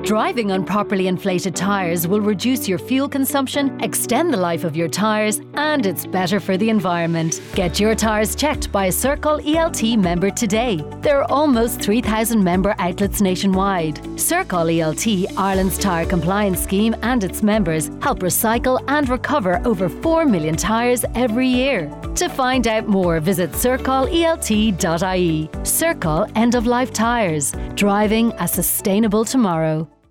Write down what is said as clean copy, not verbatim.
Driving on properly inflated tyres will reduce your fuel consumption, extend the life of your tyres, and it's better for the environment. Get your tyres checked by a Circle ELT member today. There are almost 3,000 member outlets nationwide. Circle ELT, Ireland's tyre compliance scheme, and its members help recycle and recover over 4 million tyres every year. To find out more, visit circleelt.ie. Circle End of Life Tyres. Driving a sustainable tomorrow.